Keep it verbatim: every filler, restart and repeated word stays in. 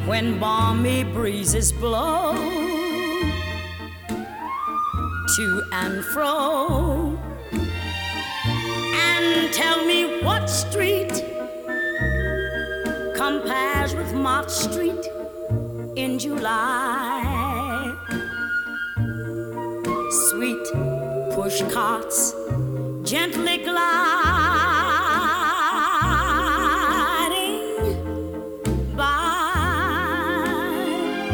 when balmy breezes blow to and fro. And tell me what street compares with Mott Street in July. Sweet push carts gently glide